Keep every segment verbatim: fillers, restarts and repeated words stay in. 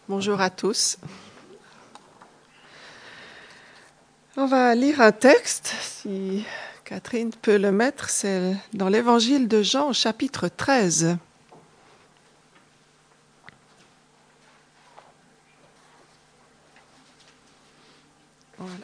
Bonjour à tous. On va lire un texte, si Catherine peut le mettre, c'est dans l'Évangile de Jean au chapitre treize. Voilà.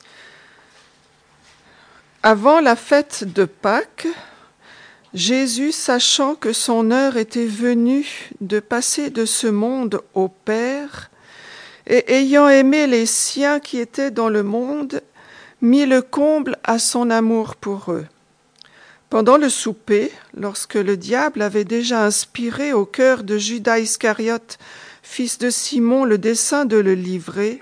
Avant la fête de Pâques, Jésus, sachant que son heure était venue de passer de ce monde au Père, et ayant aimé les siens qui étaient dans le monde, mit le comble à son amour pour eux. Pendant le souper, lorsque le diable avait déjà inspiré au cœur de Judas Iscariote, fils de Simon, le dessein de le livrer,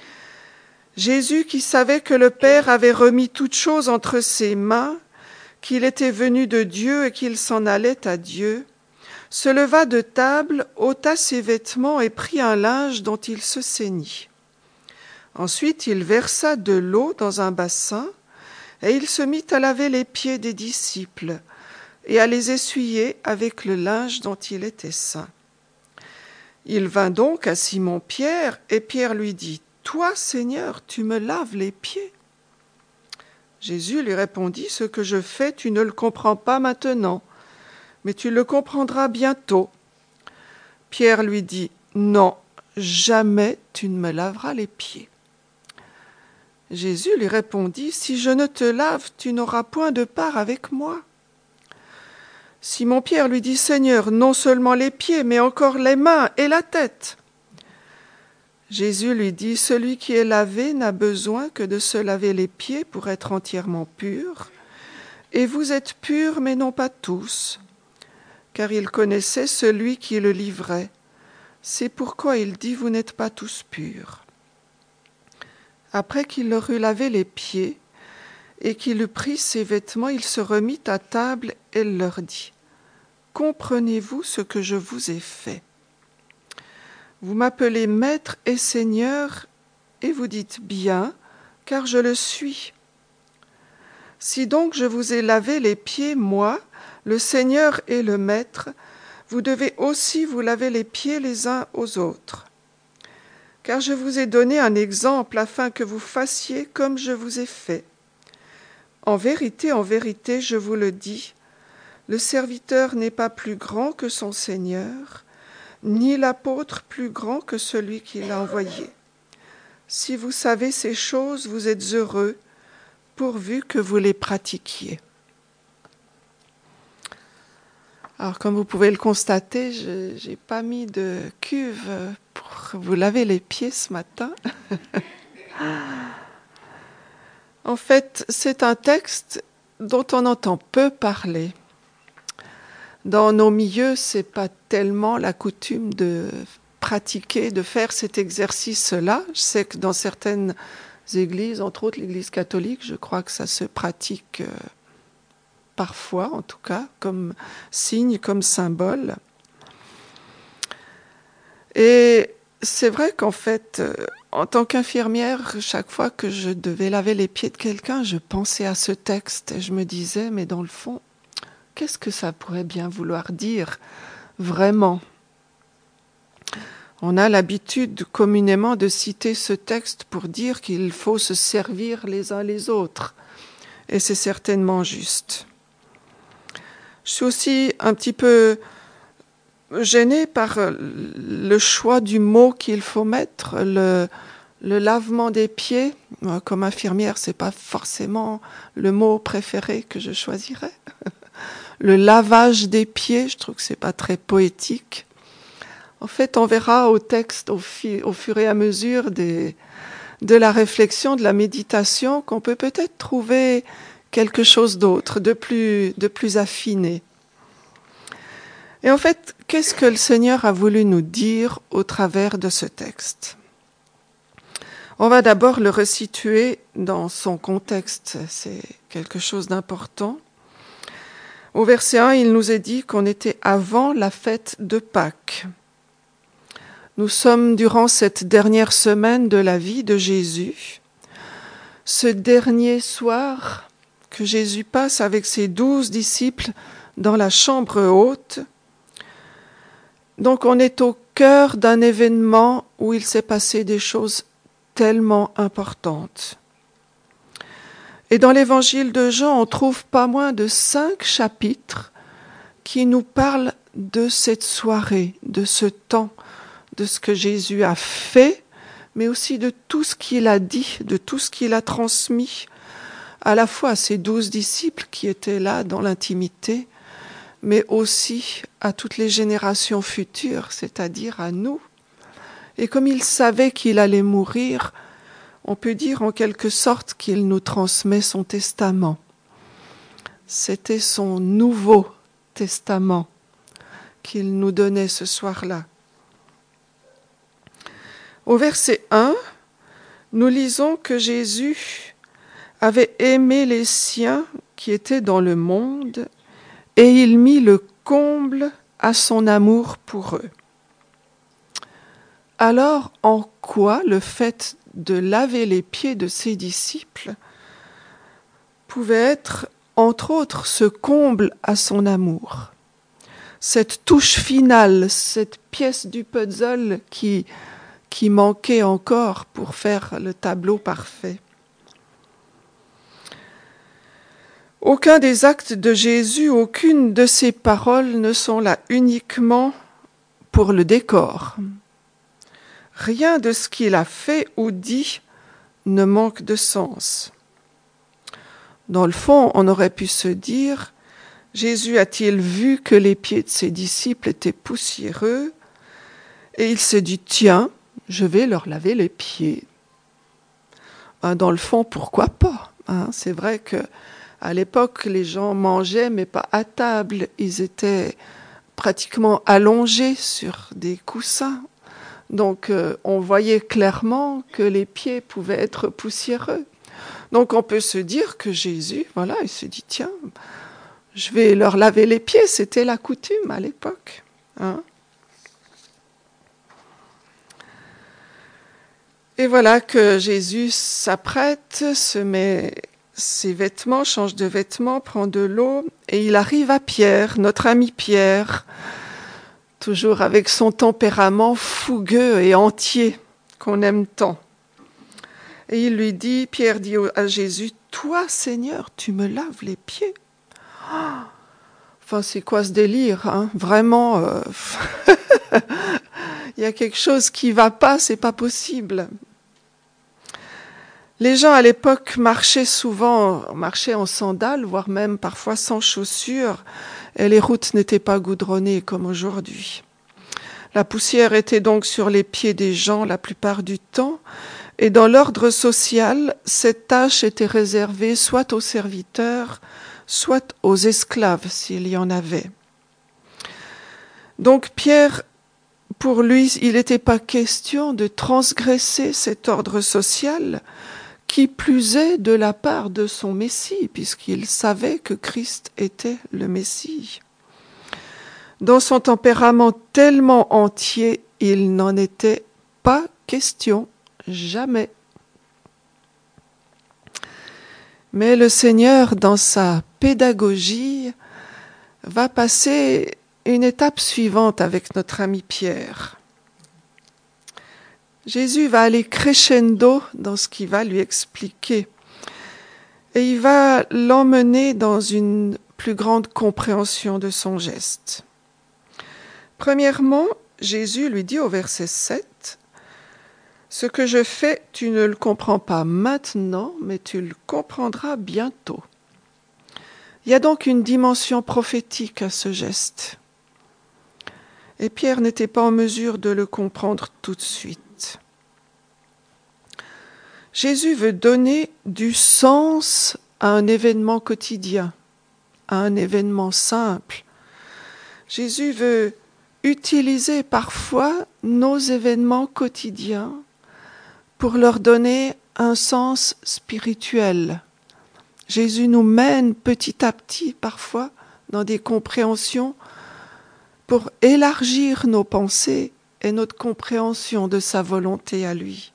Jésus, qui savait que le Père avait remis toutes choses entre ses mains, qu'il était venu de Dieu et qu'il s'en allait à Dieu, se leva de table, ôta ses vêtements et prit un linge dont il se ceignit. Ensuite, il versa de l'eau dans un bassin, et il se mit à laver les pieds des disciples et à les essuyer avec le linge dont il était ceint. Il vint donc à Simon-Pierre, et Pierre lui dit : « Toi, Seigneur, tu me laves les pieds ?» Jésus lui répondit : « Ce que je fais, tu ne le comprends pas maintenant, mais tu le comprendras bientôt. » Pierre lui dit : « Non, jamais tu ne me laveras les pieds. » Jésus lui répondit : « Si je ne te lave, tu n'auras point de part avec moi. » Simon-Pierre lui dit : « Seigneur, non seulement les pieds, mais encore les mains et la tête. » Jésus lui dit : « Celui qui est lavé n'a besoin que de se laver les pieds pour être entièrement pur. Et vous êtes purs, mais non pas tous. » Car il connaissait celui qui le livrait. C'est pourquoi il dit : « Vous n'êtes pas tous purs. » Après qu'il leur eut lavé les pieds et qu'il eut pris ses vêtements, il se remit à table et leur dit : « Comprenez-vous ce que je vous ai fait ? Vous m'appelez Maître et Seigneur, et vous dites bien, car je le suis. Si donc je vous ai lavé les pieds, moi, le Seigneur et le Maître, vous devez aussi vous laver les pieds les uns aux autres. Car je vous ai donné un exemple afin que vous fassiez comme je vous ai fait. En vérité, en vérité, je vous le dis, le serviteur n'est pas plus grand que son Seigneur, ni l'apôtre plus grand que celui qui l'a envoyé. Si vous savez ces choses, vous êtes heureux, pourvu que vous les pratiquiez. » Alors, comme vous pouvez le constater, je n'ai pas mis de cuve pour vous laver les pieds ce matin. En fait, c'est un texte dont on entend peu parler. Dans nos milieux, ce n'est pas tellement la coutume de pratiquer, de faire cet exercice-là. Je sais que dans certaines églises, entre autres l'Église catholique, je crois que ça se pratique euh, parfois, en tout cas, comme signe, comme symbole. Et c'est vrai qu'en fait, euh, en tant qu'infirmière, chaque fois que je devais laver les pieds de quelqu'un, je pensais à ce texte et je me disais, mais dans le fond, qu'est-ce que ça pourrait bien vouloir dire vraiment ? On a l'habitude communément de citer ce texte pour dire qu'il faut se servir les uns les autres. Et c'est certainement juste. Je suis aussi un petit peu gênée par le choix du mot qu'il faut mettre, le, le lavement des pieds. Comme infirmière, ce n'est pas forcément le mot préféré que je choisirais. Le lavage des pieds, je trouve que ce n'est pas très poétique. En fait, on verra au texte, au, fi, au fur et à mesure des, de la réflexion, de la méditation, qu'on peut peut-être trouver quelque chose d'autre, de plus, de plus affiné. Et en fait, qu'est-ce que le Seigneur a voulu nous dire au travers de ce texte ? On va d'abord le resituer dans son contexte, c'est quelque chose d'important. Au verset un, il nous est dit qu'on était avant la fête de Pâques. Nous sommes durant cette dernière semaine de la vie de Jésus, ce dernier soir que Jésus passe avec ses douze disciples dans la chambre haute. Donc on est au cœur d'un événement où il s'est passé des choses tellement importantes. Et dans l'évangile de Jean, on trouve pas moins de cinq chapitres qui nous parlent de cette soirée, de ce temps, de ce que Jésus a fait, mais aussi de tout ce qu'il a dit, de tout ce qu'il a transmis, à la fois à ses douze disciples qui étaient là dans l'intimité, mais aussi à toutes les générations futures, c'est-à-dire à nous. Et comme il savait qu'il allait mourir, on peut dire en quelque sorte qu'il nous transmet son testament. C'était son nouveau testament qu'il nous donnait ce soir-là. Au verset un, nous lisons que Jésus avait aimé les siens qui étaient dans le monde et il mit le comble à son amour pour eux. Alors, en quoi le fait de laver les pieds de ses disciples pouvait être, entre autres, ce comble à son amour? Cette touche finale, cette pièce du puzzle qui, qui manquait encore pour faire le tableau parfait. Aucun des actes de Jésus, aucune de ses paroles ne sont là uniquement pour le décor. Rien de ce qu'il a fait ou dit ne manque de sens. Dans le fond, on aurait pu se dire, Jésus a-t-il vu que les pieds de ses disciples étaient poussiéreux et il s'est dit, tiens, je vais leur laver les pieds. Dans le fond, pourquoi pas, hein? C'est vrai que à l'époque, les gens mangeaient, mais pas à table. Ils étaient pratiquement allongés sur des coussins. Donc, euh, on voyait clairement que les pieds pouvaient être poussiéreux. Donc, on peut se dire que Jésus, voilà, il se dit, tiens, je vais leur laver les pieds. C'était la coutume à l'époque, hein. Et voilà que Jésus s'apprête, se met ses vêtements, change de vêtements, prend de l'eau, et il arrive à Pierre, notre ami Pierre, toujours avec son tempérament fougueux et entier qu'on aime tant. Et il lui dit, Pierre dit à Jésus, « Toi, Seigneur, tu me laves les pieds ?» Enfin, c'est quoi ce délire, hein? Vraiment, euh... il y a quelque chose qui ne va pas, c'est pas possible. Les gens à l'époque marchaient souvent, marchaient en sandales, voire même parfois sans chaussures, et les routes n'étaient pas goudronnées comme aujourd'hui. La poussière était donc sur les pieds des gens la plupart du temps, et dans l'ordre social, cette tâche était réservée soit aux serviteurs, soit aux esclaves, s'il y en avait. Donc Pierre, pour lui, il n'était pas question de transgresser cet ordre social, qui plus est de la part de son Messie, puisqu'il savait que Christ était le Messie. Dans son tempérament tellement entier, il n'en était pas question, jamais. Mais le Seigneur, dans sa pédagogie, va passer une étape suivante avec notre ami Pierre. Jésus va aller crescendo dans ce qu'il va lui expliquer. Et il va l'emmener dans une plus grande compréhension de son geste. Premièrement, Jésus lui dit au verset sept, « Ce que je fais, tu ne le comprends pas maintenant, mais tu le comprendras bientôt. » Il y a donc une dimension prophétique à ce geste. Et Pierre n'était pas en mesure de le comprendre tout de suite. Jésus veut donner du sens à un événement quotidien, à un événement simple. Jésus veut utiliser parfois nos événements quotidiens pour leur donner un sens spirituel. Jésus nous mène petit à petit parfois dans des compréhensions pour élargir nos pensées et notre compréhension de sa volonté à lui.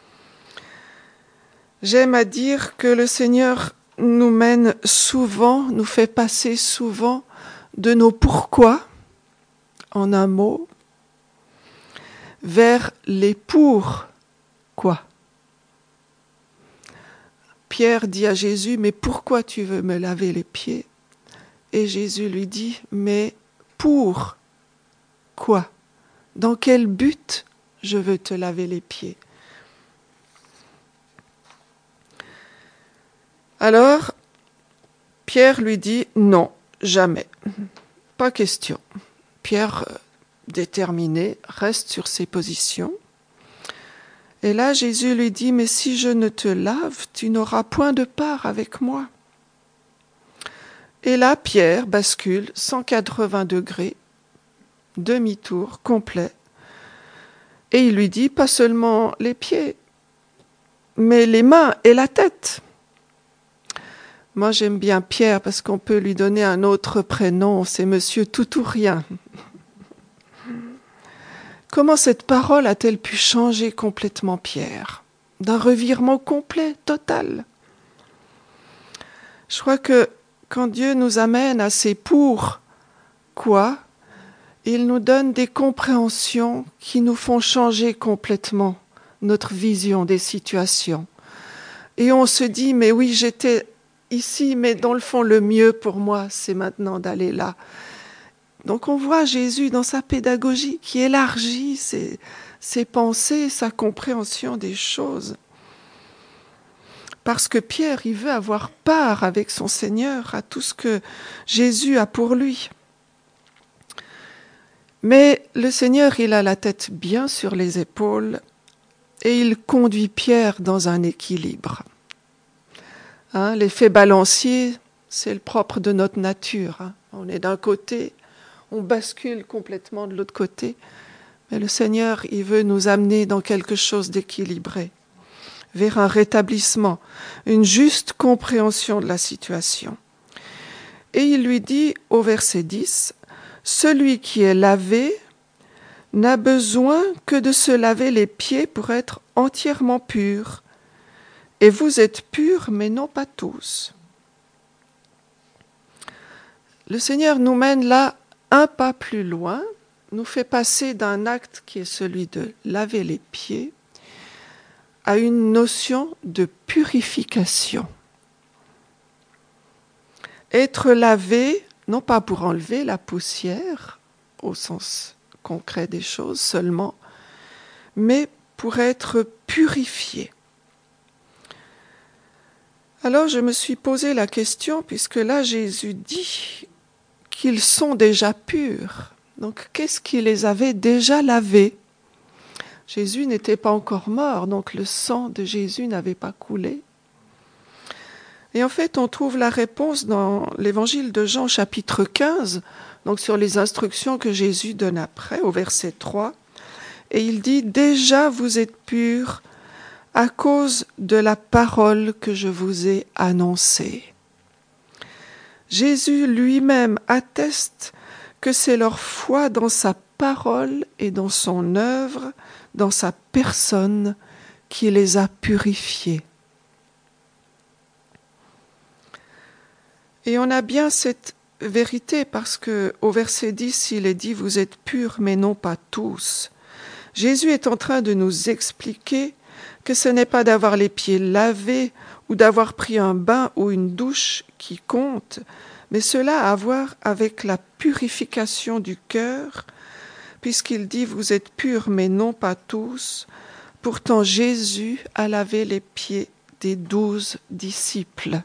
J'aime à dire que le Seigneur nous mène souvent, nous fait passer souvent de nos pourquoi, en un mot, vers les pour quoi. Pierre dit à Jésus, mais pourquoi tu veux me laver les pieds? Et Jésus lui dit, mais pour quoi? Dans quel but je veux te laver les pieds? Alors, Pierre lui dit, non, jamais, pas question. Pierre, déterminé, reste sur ses positions. Et là, Jésus lui dit, mais si je ne te lave, tu n'auras point de part avec moi. Et là, Pierre bascule cent quatre-vingts degrés, demi-tour complet, et il lui dit, pas seulement les pieds, mais les mains et la tête. Moi, j'aime bien Pierre parce qu'on peut lui donner un autre prénom, c'est Monsieur Tout ou Rien. Comment cette parole a-t-elle pu changer complètement Pierre? D'un revirement complet, total. Je crois que quand Dieu nous amène à ces pour quoi, il nous donne des compréhensions qui nous font changer complètement notre vision des situations. Et on se dit, mais oui, j'étais ici, mais dans le fond, le mieux pour moi, c'est maintenant d'aller là. Donc on voit Jésus dans sa pédagogie qui élargit ses, ses pensées, sa compréhension des choses. Parce que Pierre, il veut avoir part avec son Seigneur à tout ce que Jésus a pour lui. Mais le Seigneur, il a la tête bien sur les épaules et il conduit Pierre dans un équilibre. Hein, l'effet balancier, c'est le propre de notre nature. Hein. On est d'un côté, on bascule complètement de l'autre côté. Mais le Seigneur, il veut nous amener dans quelque chose d'équilibré, vers un rétablissement, une juste compréhension de la situation. Et il lui dit au verset dix, « Celui qui est lavé n'a besoin que de se laver les pieds pour être entièrement pur. Et vous êtes purs, mais non pas tous. » Le Seigneur nous mène là un pas plus loin, nous fait passer d'un acte qui est celui de laver les pieds à une notion de purification. Être lavé, non pas pour enlever la poussière, au sens concret des choses seulement, mais pour être purifié. Alors je me suis posé la question, puisque là Jésus dit qu'ils sont déjà purs. Donc qu'est-ce qui les avait déjà lavés? Jésus n'était pas encore mort, donc le sang de Jésus n'avait pas coulé. Et en fait, on trouve la réponse dans l'évangile de Jean, chapitre quinze, donc sur les instructions que Jésus donne après, au verset trois. Et il dit « Déjà vous êtes purs à cause de la parole que je vous ai annoncée. » Jésus lui-même atteste que c'est leur foi dans sa parole et dans son œuvre, dans sa personne, qui les a purifiés. Et on a bien cette vérité parce que au verset dix, il est dit « Vous êtes purs, mais non pas tous ». Jésus est en train de nous expliquer que ce n'est pas d'avoir les pieds lavés ou d'avoir pris un bain ou une douche qui compte, mais cela a à voir avec la purification du cœur, puisqu'il dit « Vous êtes purs, mais non pas tous ». Pourtant, Jésus a lavé les pieds des douze disciples.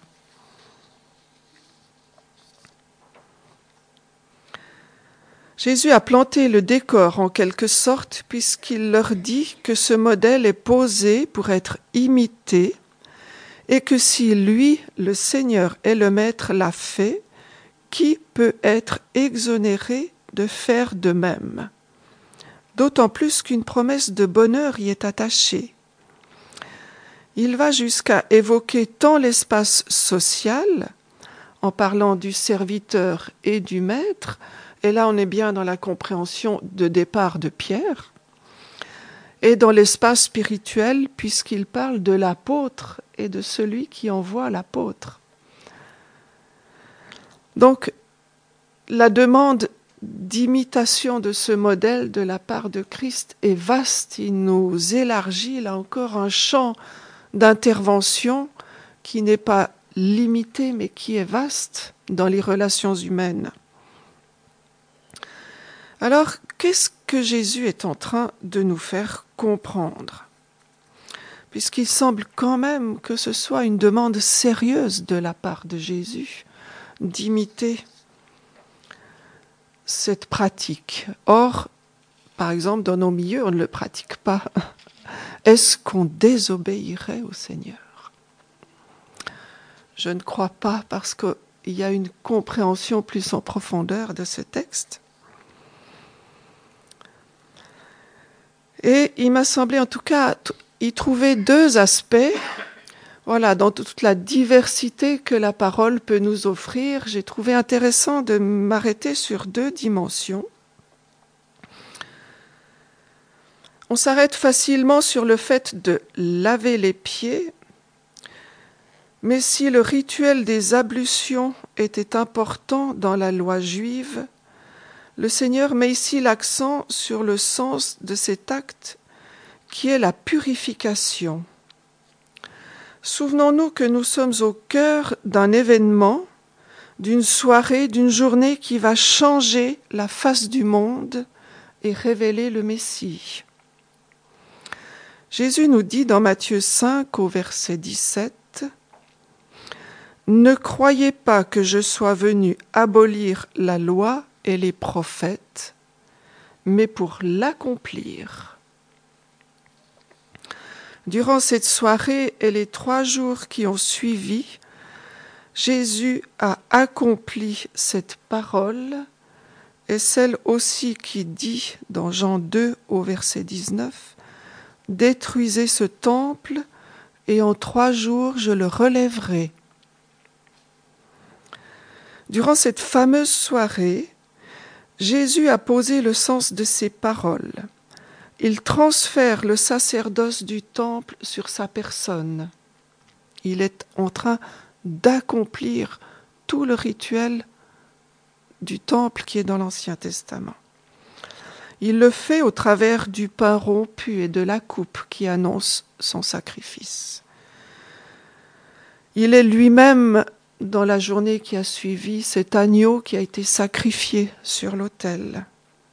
Jésus a planté le décor en quelque sorte, puisqu'il leur dit que ce modèle est posé pour être imité et que si lui, le Seigneur et le Maître, l'a fait, qui peut être exonéré de faire de même? D'autant plus qu'une promesse de bonheur y est attachée. Il va jusqu'à évoquer tant l'espace social, en parlant du serviteur et du maître, et là on est bien dans la compréhension de départ de Pierre, et dans l'espace spirituel, puisqu'il parle de l'apôtre et de celui qui envoie l'apôtre. Donc, la demande d'imitation de ce modèle de la part de Christ est vaste. Il nous élargit là encore un champ d'intervention qui n'est pas limité mais qui est vaste dans les relations humaines. Alors, qu'est-ce que Jésus est en train de nous faire comprendre ? Puisqu'il semble quand même que ce soit une demande sérieuse de la part de Jésus d'imiter cette pratique. Or, par exemple, dans nos milieux, on ne le pratique pas. Est-ce qu'on désobéirait au Seigneur ? Je ne crois pas, parce qu'il y a une compréhension plus en profondeur de ce texte. Et il m'a semblé en tout cas y trouver deux aspects. Voilà, dans toute la diversité que la parole peut nous offrir, j'ai trouvé intéressant de m'arrêter sur deux dimensions. On s'arrête facilement sur le fait de laver les pieds, mais si le rituel des ablutions était important dans la loi juive, le Seigneur met ici l'accent sur le sens de cet acte qui est la purification. Souvenons-nous que nous sommes au cœur d'un événement, d'une soirée, d'une journée qui va changer la face du monde et révéler le Messie. Jésus nous dit dans Matthieu cinq au verset dix-sept « Ne croyez pas que je sois venu abolir la loi et les prophètes, mais pour l'accomplir. » Durant cette soirée et les trois jours qui ont suivi, Jésus a accompli cette parole et celle aussi qui dit dans Jean deux au verset dix-neuf « Détruisez ce temple et en trois jours je le relèverai. » Durant cette fameuse soirée, Jésus a posé le sens de ces paroles. Il transfère le sacerdoce du temple sur sa personne. Il est en train d'accomplir tout le rituel du temple qui est dans l'Ancien Testament. Il le fait au travers du pain rompu et de la coupe qui annonce son sacrifice. Il est lui-même, dans la journée qui a suivi, cet agneau qui a été sacrifié sur l'autel.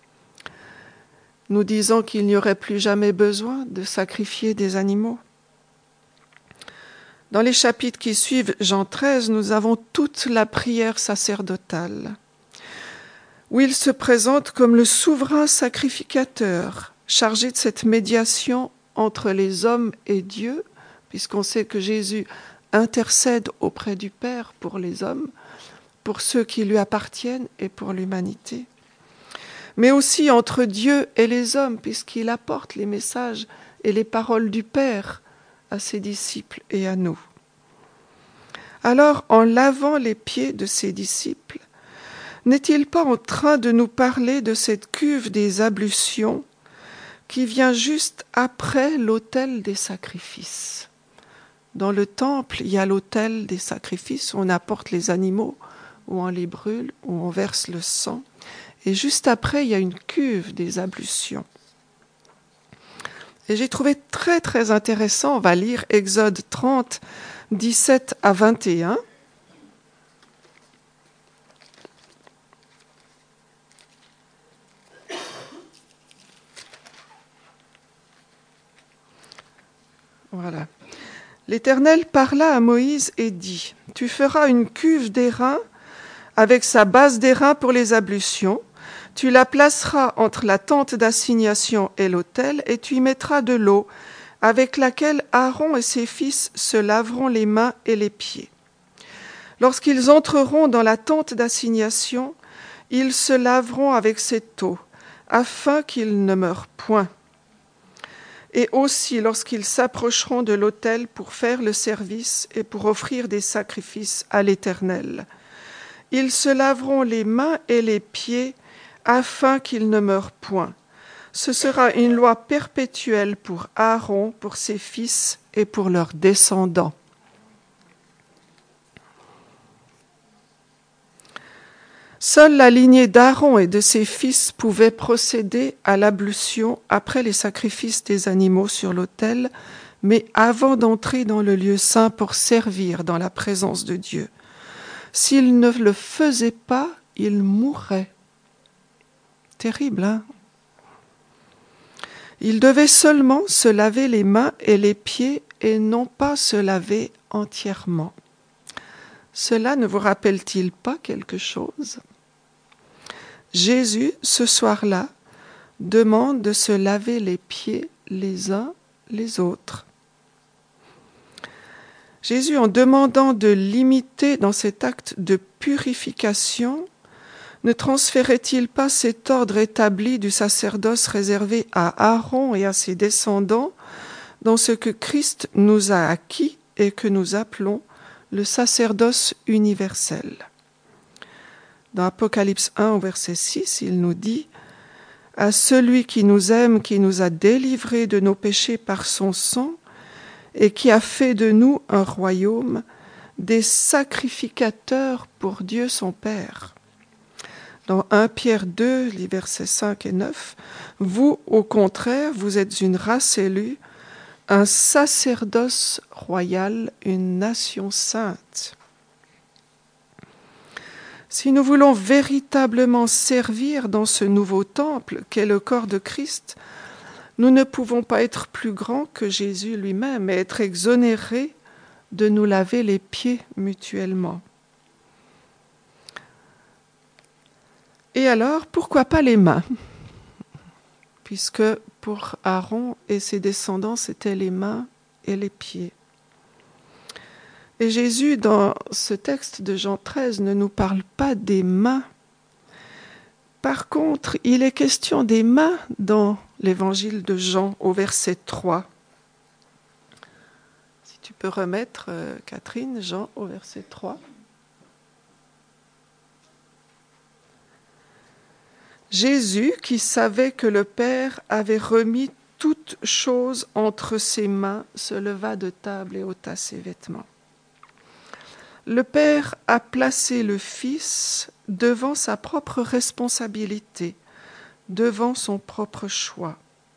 Nous disons qu'il n'y aurait plus jamais besoin de sacrifier des animaux. Dans les chapitres qui suivent, Jean treize, nous avons toute la prière sacerdotale, où il se présente comme le souverain sacrificateur, chargé de cette médiation entre les hommes et Dieu, puisqu'on sait que Jésus intercède auprès du Père pour les hommes, pour ceux qui lui appartiennent et pour l'humanité, mais aussi entre Dieu et les hommes, puisqu'il apporte les messages et les paroles du Père à ses disciples et à nous. Alors, en lavant les pieds de ses disciples, n'est-il pas en train de nous parler de cette cuve des ablutions qui vient juste après l'autel des sacrifices ? Dans le temple, il y a l'autel des sacrifices où on apporte les animaux, où on les brûle, où on verse le sang. Et juste après, il y a une cuve des ablutions. Et j'ai trouvé très très intéressant, on va lire Exode trente, dix-sept à vingt et un. Voilà. L'Éternel parla à Moïse et dit : « Tu feras une cuve d'airain avec sa base d'airain pour les ablutions. Tu la placeras entre la tente d'assignation et l'autel, et tu y mettras de l'eau, avec laquelle Aaron et ses fils se laveront les mains et les pieds. Lorsqu'ils entreront dans la tente d'assignation, ils se laveront avec cette eau, afin qu'ils ne meurent point. Et aussi lorsqu'ils s'approcheront de l'autel pour faire le service et pour offrir des sacrifices à l'Éternel. Ils se laveront les mains et les pieds afin qu'ils ne meurent point. Ce sera une loi perpétuelle pour Aaron, pour ses fils et pour leurs descendants. » Seule la lignée d'Aaron et de ses fils pouvait procéder à l'ablution après les sacrifices des animaux sur l'autel, mais avant d'entrer dans le lieu saint pour servir dans la présence de Dieu. S'ils ne le faisaient pas, ils mourraient. Terrible, hein? Ils devaient seulement se laver les mains et les pieds et non pas se laver entièrement. Cela ne vous rappelle-t-il pas quelque chose ? Jésus, ce soir-là, demande de se laver les pieds les uns les autres. Jésus, en demandant de l'imiter dans cet acte de purification, ne transférait-il pas cet ordre établi du sacerdoce réservé à Aaron et à ses descendants dans ce que Christ nous a acquis et que nous appelons le sacerdoce universel? Dans Apocalypse un, au verset six, il nous dit « À celui qui nous aime, qui nous a délivrés de nos péchés par son sang, et qui a fait de nous un royaume, des sacrificateurs pour Dieu son Père. » Dans un Pierre deux, les versets cinq et neuf, « Vous, au contraire, vous êtes une race élue, un sacerdoce royal, une nation sainte. » Si nous voulons véritablement servir dans ce nouveau temple qu'est le corps de Christ, nous ne pouvons pas être plus grands que Jésus lui-même et être exonérés de nous laver les pieds mutuellement. Et alors, pourquoi pas les mains ? Puisque pour Aaron et ses descendants, c'était les mains et les pieds. Et Jésus, dans ce texte de Jean treize, ne nous parle pas des mains. Par contre, il est question des mains dans l'évangile de Jean au verset trois. Si tu peux remettre, euh, Catherine, Jean au verset trois. Jésus, qui savait que le Père avait remis toutes choses entre ses mains, se leva de table et ôta ses vêtements. Le Père a placé le Fils devant sa propre responsabilité, devant son propre choix,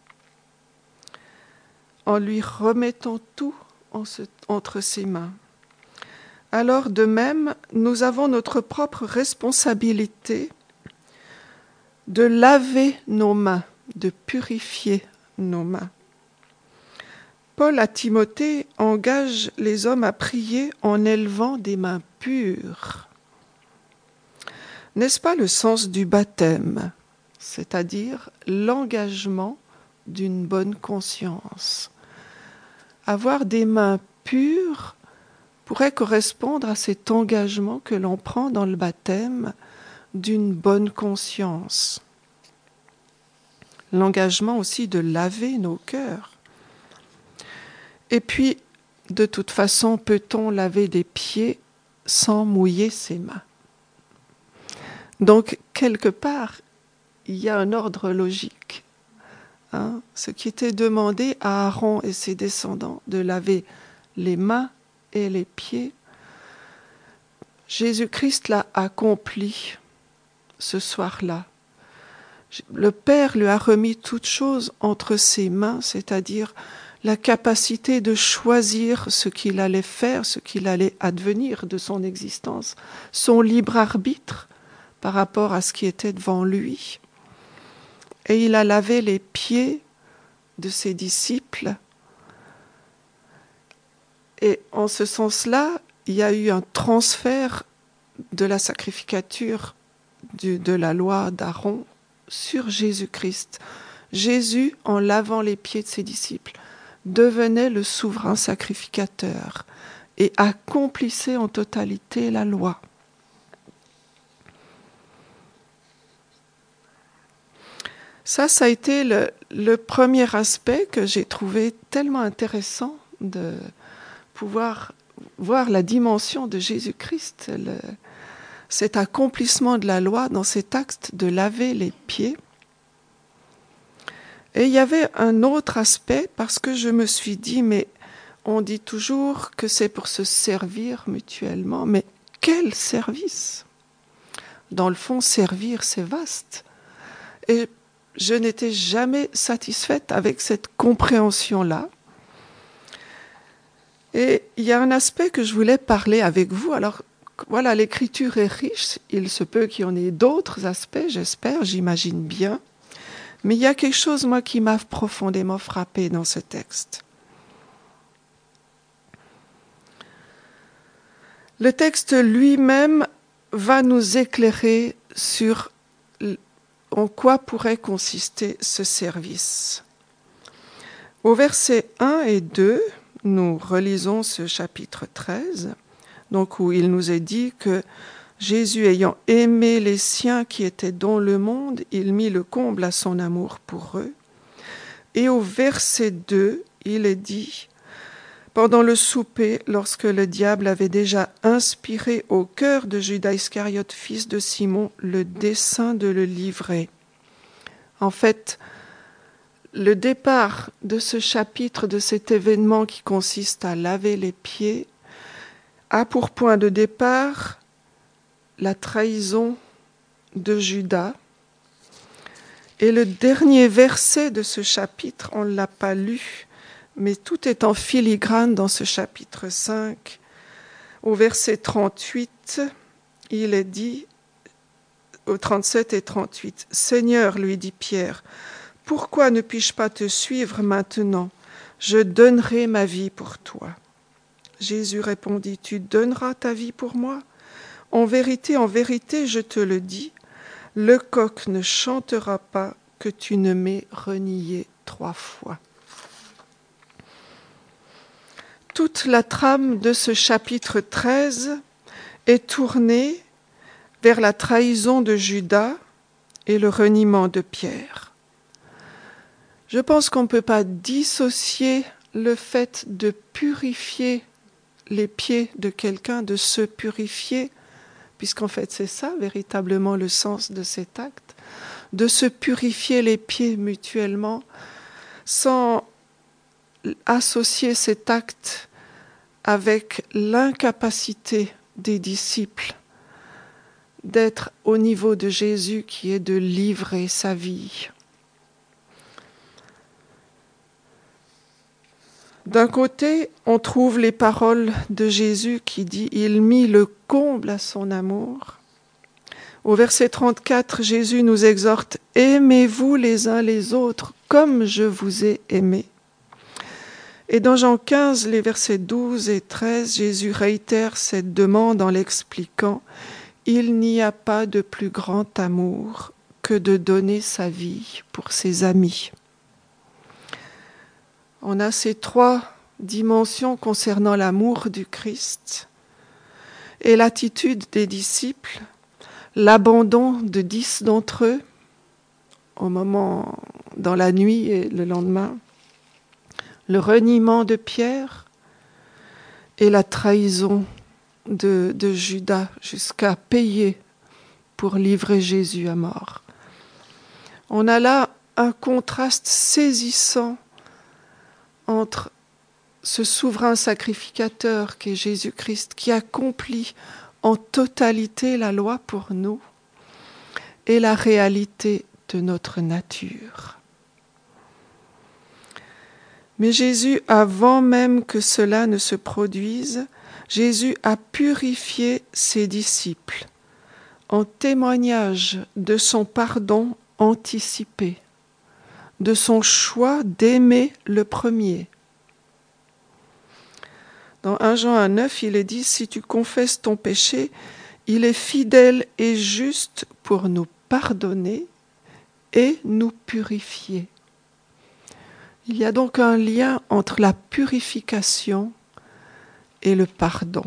en lui remettant tout en se, entre ses mains. Alors, de même, nous avons notre propre responsabilité de laver nos mains, de purifier nos mains. Paul à Timothée engage les hommes à prier en élevant des mains pures. N'est-ce pas le sens du baptême, c'est-à-dire l'engagement d'une bonne conscience? Avoir des mains pures pourrait correspondre à cet engagement que l'on prend dans le baptême d'une bonne conscience. L'engagement aussi de laver nos cœurs. Et puis, de toute façon, peut-on laver des pieds sans mouiller ses mains? Donc, quelque part, il y a un ordre logique. Hein? Ce qui était demandé à Aaron et ses descendants, de laver les mains et les pieds, Jésus-Christ l'a accompli ce soir-là. Le Père lui a remis toutes choses entre ses mains, c'est-à-dire la capacité de choisir ce qu'il allait faire, ce qu'il allait advenir de son existence, son libre arbitre par rapport à ce qui était devant lui. Et il a lavé les pieds de ses disciples. Et en ce sens-là, il y a eu un transfert de la sacrificature du, de la loi d'Aaron sur Jésus-Christ. Jésus, en lavant les pieds de ses disciples, devenait le souverain sacrificateur et accomplissait en totalité la loi. Ça, ça a été le, le premier aspect que j'ai trouvé tellement intéressant de pouvoir voir la dimension de Jésus-Christ, le, cet accomplissement de la loi dans cet acte de laver les pieds. Et il y avait un autre aspect, parce que je me suis dit, mais on dit toujours que c'est pour se servir mutuellement, mais quel service! Dans le fond, servir, c'est vaste. Et je n'étais jamais satisfaite avec cette compréhension-là. Et il y a un aspect que je voulais parler avec vous. Alors, voilà, l'écriture est riche. Il se peut qu'il y en ait d'autres aspects, j'espère, j'imagine bien. Mais il y a quelque chose, moi, qui m'a profondément frappée dans ce texte. Le texte lui-même va nous éclairer sur en quoi pourrait consister ce service. Au verset un et deux, nous relisons ce chapitre treize, donc où il nous est dit que Jésus ayant aimé les siens qui étaient dans le monde, il mit le comble à son amour pour eux. Et au verset deux, il est dit: pendant le souper, lorsque le diable avait déjà inspiré au cœur de Judas Iscariote, fils de Simon, le dessein de le livrer. En fait, le départ de ce chapitre, de cet événement qui consiste à laver les pieds, a pour point de départ la trahison de Judas. Et le dernier verset de ce chapitre, on ne l'a pas lu, mais tout est en filigrane dans ce chapitre cinq. Au verset trente-huit, il est dit, au trente-sept et trente-huit, « Seigneur, lui dit Pierre, pourquoi ne puis-je pas te suivre maintenant? Je donnerai ma vie pour toi. » Jésus répondit, « Tu donneras ta vie pour moi? En vérité, en vérité, je te le dis, le coq ne chantera pas que tu ne m'aies renié trois fois. » Toute la trame de ce chapitre treize est tournée vers la trahison de Judas et le reniement de Pierre. Je pense qu'on ne peut pas dissocier le fait de purifier les pieds de quelqu'un, de se purifier, puisqu'en fait c'est ça véritablement le sens de cet acte, de se purifier les pieds mutuellement sans associer cet acte avec l'incapacité des disciples d'être au niveau de Jésus qui est de livrer sa vie. D'un côté, on trouve les paroles de Jésus qui dit « Il mit le comble à son amour ». Au verset trente-quatre, Jésus nous exhorte « Aimez-vous les uns les autres comme je vous ai aimés ». Et dans Jean quinze, les versets douze et treize, Jésus réitère cette demande en l'expliquant « Il n'y a pas de plus grand amour que de donner sa vie pour ses amis ». On a ces trois dimensions concernant l'amour du Christ et l'attitude des disciples, l'abandon de dix d'entre eux au moment, dans la nuit et le lendemain, le reniement de Pierre et la trahison de, de Judas jusqu'à payer pour livrer Jésus à mort. On a là un contraste saisissant entre ce souverain sacrificateur qu'est Jésus-Christ, qui accomplit en totalité la loi pour nous, et la réalité de notre nature. Mais Jésus, avant même que cela ne se produise, Jésus a purifié ses disciples en témoignage de son pardon anticipé, de son choix d'aimer le premier. Dans premier Jean un neuf, il est dit « Si tu confesses ton péché, il est fidèle et juste pour nous pardonner et nous purifier. » Il y a donc un lien entre la purification et le pardon.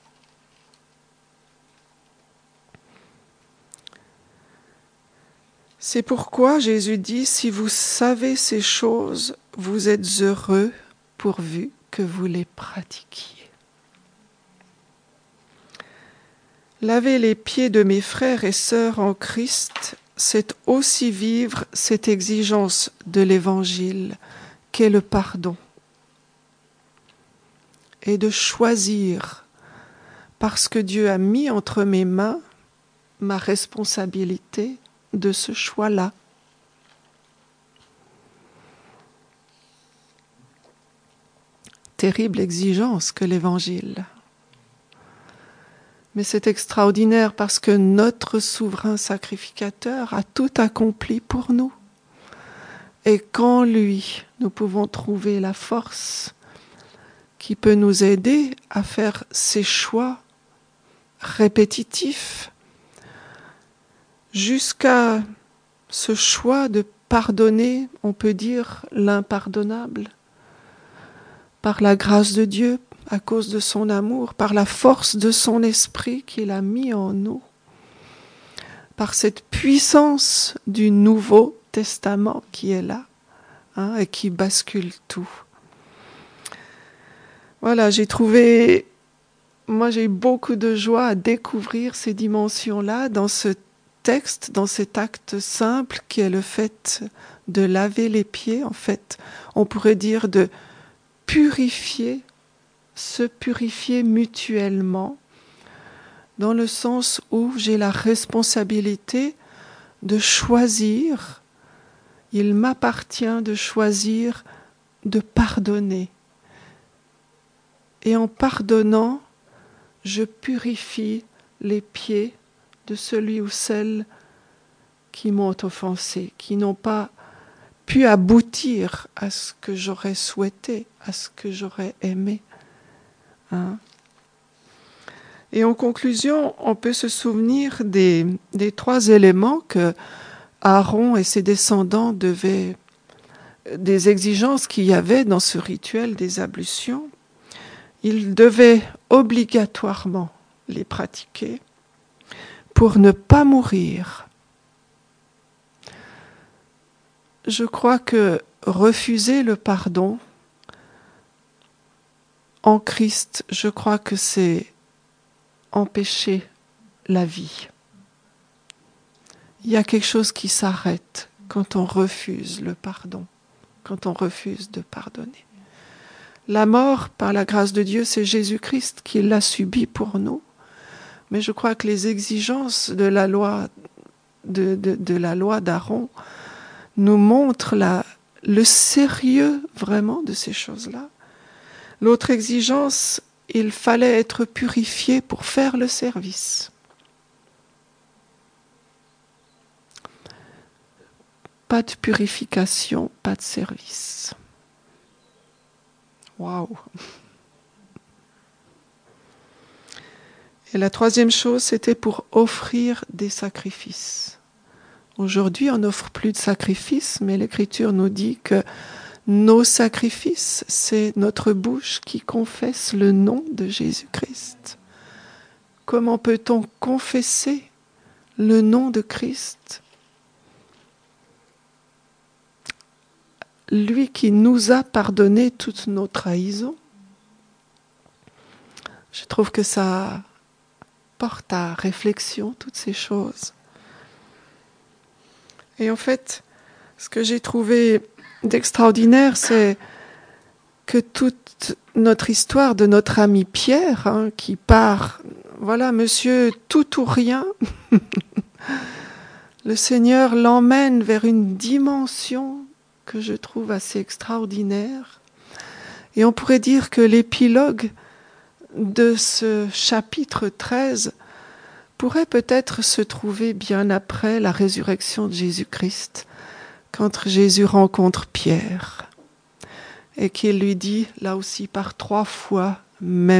C'est pourquoi Jésus dit « Si vous savez ces choses, vous êtes heureux pourvu que vous les pratiquiez. » Laver les pieds de mes frères et sœurs en Christ, c'est aussi vivre cette exigence de l'Évangile qu'est le pardon. Et de choisir, parce que Dieu a mis entre mes mains ma responsabilité de ce choix-là. Terrible exigence que l'Évangile. Mais c'est extraordinaire parce que notre souverain sacrificateur a tout accompli pour nous. Et qu'en lui, nous pouvons trouver la force qui peut nous aider à faire ces choix répétitifs jusqu'à ce choix de pardonner, on peut dire, l'impardonnable, par la grâce de Dieu, à cause de son amour, par la force de son esprit qu'il a mis en nous, par cette puissance du Nouveau Testament qui est là, hein, et qui bascule tout. Voilà, j'ai trouvé, moi j'ai eu beaucoup de joie à découvrir ces dimensions-là dans ce texte, dans cet acte simple qui est le fait de laver les pieds, en fait, on pourrait dire de purifier, se purifier mutuellement, dans le sens où j'ai la responsabilité de choisir, il m'appartient de choisir de pardonner. Et en pardonnant, je purifie les pieds de celui ou celle qui m'ont offensé, qui n'ont pas pu aboutir à ce que j'aurais souhaité, à ce que j'aurais aimé. Hein? Et en conclusion, on peut se souvenir des, des trois éléments que Aaron et ses descendants devaient, des exigences qu'il y avait dans ce rituel des ablutions. Ils devaient obligatoirement les pratiquer pour ne pas mourir. Je crois que refuser le pardon en Christ, je crois que c'est empêcher la vie. Il y a quelque chose qui s'arrête quand on refuse le pardon, quand on refuse de pardonner. La mort, par la grâce de Dieu, c'est Jésus-Christ qui l'a subi pour nous. Mais je crois que les exigences de la loi, de, de, de la loi d'Aaron nous montrent la, le sérieux vraiment de ces choses-là. L'autre exigence, il fallait être purifié pour faire le service. Pas de purification, pas de service. Waouh! Et la troisième chose, c'était pour offrir des sacrifices. Aujourd'hui, on n'offre plus de sacrifices, mais l'Écriture nous dit que nos sacrifices, c'est notre bouche qui confesse le nom de Jésus-Christ. Comment peut-on confesser le nom de Christ? Lui qui nous a pardonné toutes nos trahisons. Je trouve que ça porte à réflexion toutes ces choses. Et en fait, ce que j'ai trouvé d'extraordinaire, c'est que toute notre histoire de notre ami Pierre, hein, qui part, voilà, monsieur, tout ou rien, le Seigneur l'emmène vers une dimension que je trouve assez extraordinaire. Et on pourrait dire que l'épilogue de ce chapitre treize pourrait peut-être se trouver bien après la résurrection de Jésus-Christ, quand Jésus rencontre Pierre et qu'il lui dit, là aussi par trois fois, « m'aimes-tu » ?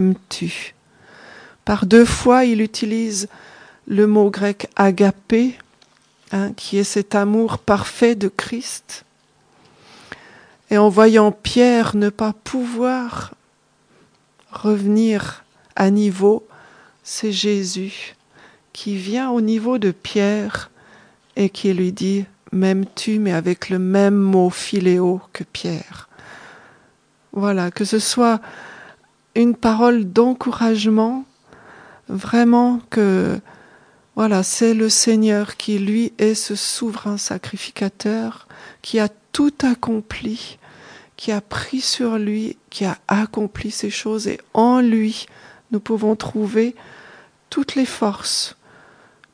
Par deux fois, il utilise le mot grec « agapé », hein, qui est cet amour parfait de Christ. Et en voyant Pierre ne pas pouvoir revenir à niveau, c'est Jésus qui vient au niveau de Pierre et qui lui dit « m'aimes-tu » mais avec le même mot philéo que Pierre. Voilà, que ce soit une parole d'encouragement, vraiment que voilà, c'est le Seigneur qui lui est ce souverain sacrificateur, qui a tout accompli, qui a pris sur lui, qui a accompli ces choses, et en lui, nous pouvons trouver toutes les forces,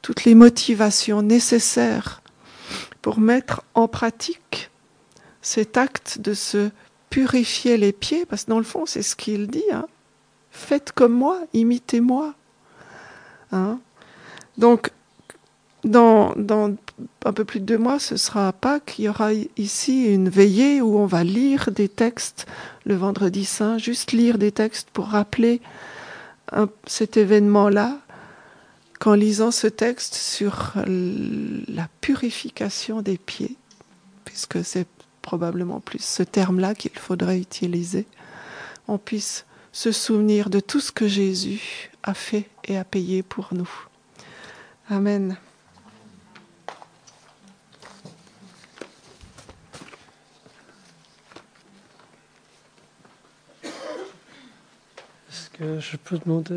toutes les motivations nécessaires pour mettre en pratique cet acte de se purifier les pieds, parce que dans le fond, c'est ce qu'il dit, hein. Faites comme moi, imitez-moi. Hein. Donc, dans, dans un peu plus de deux mois, ce sera à Pâques, il y aura ici une veillée où on va lire des textes le vendredi saint, juste lire des textes pour rappeler un, cet événement-là, qu'en lisant ce texte sur la purification des pieds, puisque c'est probablement plus ce terme-là qu'il faudrait utiliser, on puisse se souvenir de tout ce que Jésus a fait et a payé pour nous. Amen. Est-ce que je peux demander